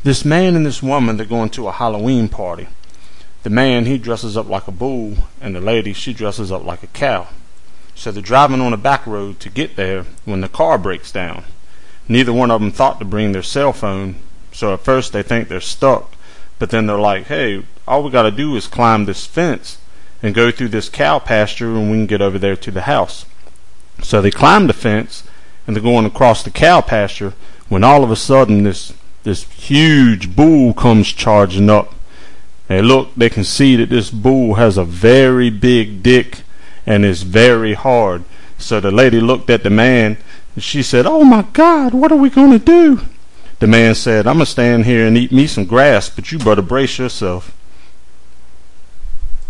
This man and this woman, they're going to a Halloween party. The man, he dresses up like a bull, and the lady, she dresses up like a cow. So they're driving on a back road to get there when the car breaks down. Neither one of them thought to bring their cell phone, so at first they think they're stuck, but then they're like, hey, all we gotta do is climb this fence and go through this cow pasture and we can get over there to the house. So they climb the fence and they're going across the cow pasture when all of a sudden this huge bull comes charging up. And look, they can see that this bull has a very big dick and is very hard. So the lady looked at the man and she said, oh my God, what are we going to do? The man said, I'm going to stand here and eat me some grass, but you better brace yourself.